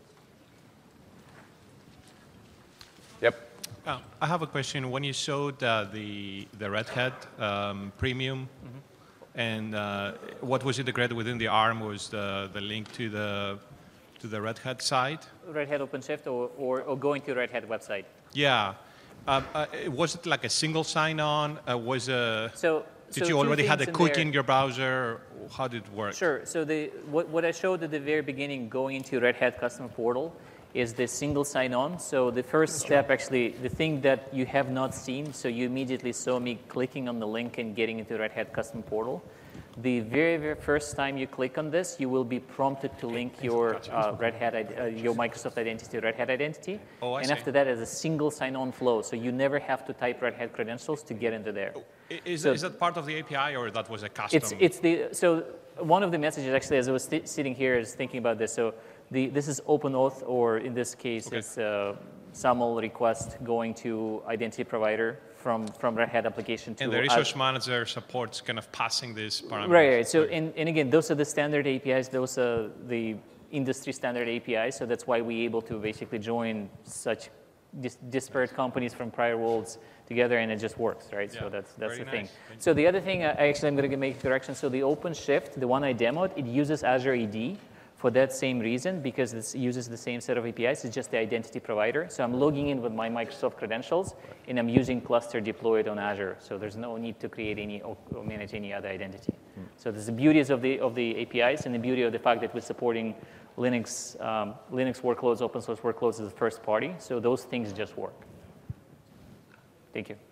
Yep.
Uh, I have a question. When you showed uh, the the Red Hat um, Premium, mm-hmm. and uh, what was integrated within the ARM was the the link to the to the Red Hat site.
Red Hat OpenShift, or or, or going to the Red Hat website.
Yeah. Uh, uh, was it like a single sign-on? Uh, was a
so.
Did
so
you already have a cookie
in
in your browser? How did it work?
Sure. So the what, what I showed at the very beginning, going into Red Hat Customer Portal, is the single sign-on. So the first step, actually, the thing that you have not seen, so you immediately saw me clicking on the link and getting into Red Hat Customer Portal. The very, very first time you click on this, you will be prompted to link your uh, Red Hat, uh, your Microsoft identity to Red Hat identity.
Oh, I
and
see.
after that, is a single sign-on flow. So you never have to type Red Hat credentials to get into there.
Is,
so
is that part of the A P I, or that was a custom?
It's, it's the, so one of the messages, actually, as I was sitting here, is thinking about this. So the, this is OpenAuth, or in this case,
okay.
it's a SAML request going to identity provider from, from Red Hat application to...
And the resource uh, manager supports kind of passing these parameters.
Right, right. So, and, and again, those are the standard A P Is. Those are the industry standard A P Is. So that's why we're able to basically join such dis disparate companies from prior worlds together, and it just works, right? Yeah, so that's that's the
nice.
thing. So the other thing, I actually I'm going to make a correction. So the OpenShift, the one I demoed, it uses Azure A D for that same reason, because it uses the same set of A P Is. It's just the identity provider. So I'm logging in with my Microsoft credentials, and I'm using cluster deployed on Azure. So there's no need to create any or manage any other identity. Hmm. So there's the beauties of the of the A P Is and the beauty of the fact that we're supporting Linux, um, Linux workloads, open source workloads as a first party. So those things just work. Thank you.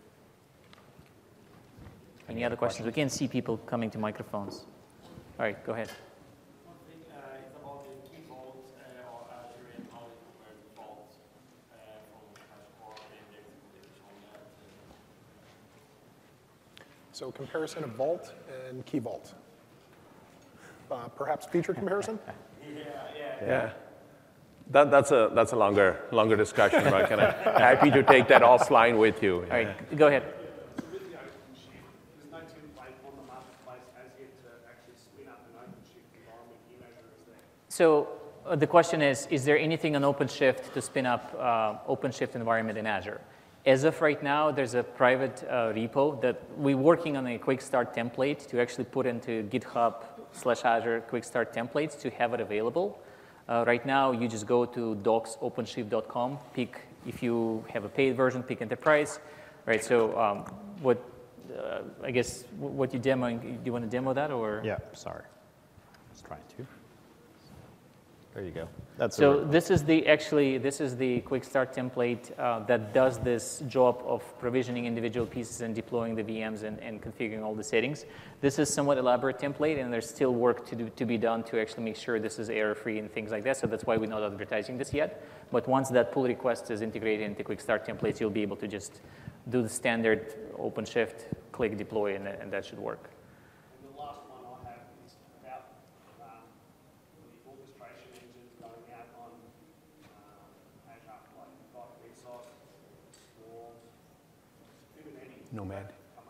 Any other questions? We can see people coming to microphones. All right, go ahead.
One thing uh, is about the key vault uh, or Azure and how it compares the vaults uh, from HashiCorp and the on that.
So comparison of Vault and Key Vault. Uh, perhaps feature comparison?
Yeah. That, that's a that's a longer longer discussion, but kind of happy to take that offline with you.
All right, go ahead.
So with the OpenShift, there's no template on the marketplace as yet to actually spin up an OpenShift environment in Azure, is there?
So uh, the question is, is there anything on OpenShift to spin up uh, OpenShift environment in Azure? As of right now, there's a private uh, repo that we're working on a quick start template to actually put into GitHub slash Azure quick start templates to have it available. Uh, right now, you just go to docs openshift dot com, pick, if you have a paid version, pick enterprise, right? So um, what, uh, I guess, what you demoing, do you want to demo that or?
Yeah, sorry. I was trying to. There you go. That's
So
a,
this is the, actually, this is the quick start template uh, that does this job of provisioning individual pieces and deploying the V Ms and, and configuring all the settings. This is somewhat elaborate template, and there's still work to, do, to be done to actually make sure this is error-free and things like that, so that's why we're not advertising this yet. But once that pull request is integrated into quick start templates, you'll be able to just do the standard OpenShift, click deploy, and, and that should work.
And the last one I have is about um, the orchestration engines going out on uh, Azure, like you've got Resource, Swarm, Kubernetes.
Nomad.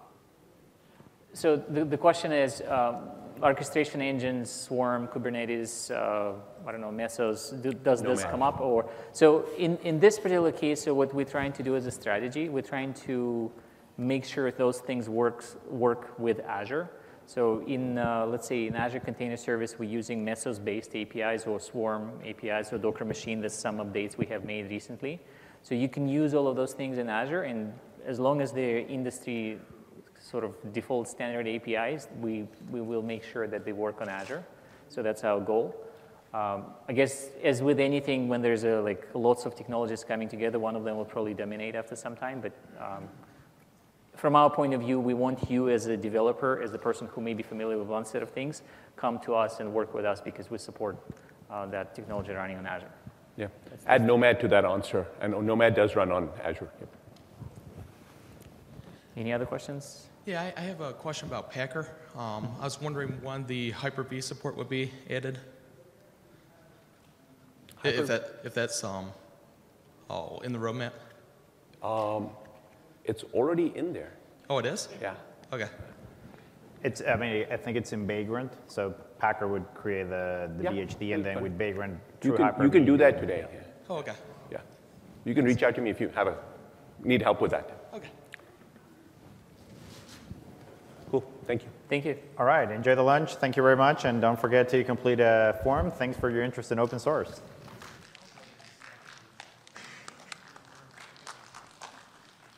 So the, the question is, um, orchestration engines, Swarm, Kubernetes, uh, I don't know, Mesos, do, does this
Nomad.
come up? Or so in, in this particular case, so what we're trying to do as a strategy, we're trying to make sure those things works, work with Azure. So in, uh, let's say, in Azure Container Service, we're using Mesos-based A P Is or Swarm A P Is or Docker Machine. That's some updates we have made recently. So you can use all of those things in Azure, and as long as they're industry sort of default standard A P Is, we, we will make sure that they work on Azure. So that's our goal. Um, I guess as with anything, when there's a, like lots of technologies coming together, one of them will probably dominate after some time. But um, from our point of view, we want you as a developer, as the person who may be familiar with one set of things, come to us and work with us because we support uh, that technology running on Azure.
Yeah. Add Nomad to that answer, and Nomad does run on Azure. Yep.
Any other questions?
Yeah, I, I have a question about Packer. Um, I was wondering when the Hyper-V support would be added.
Hyper-
If that if that's um, oh, in the roadmap.
Um, it's already in there.
Oh, it is?
Yeah.
Okay.
it's, I mean, I think it's in Vagrant. So Packer would create the, the
Yeah.
V H D, and then
Fine.
with Vagrant,
You
through
can,
Hyper-V,
you can do that today. Yeah.
Oh, okay.
Yeah. You can reach out to me if you have a need help with that.
Okay.
Cool. Thank you.
Thank you.
All right, enjoy the lunch. Thank you very much, and don't forget to complete a form. Thanks for your interest in open source.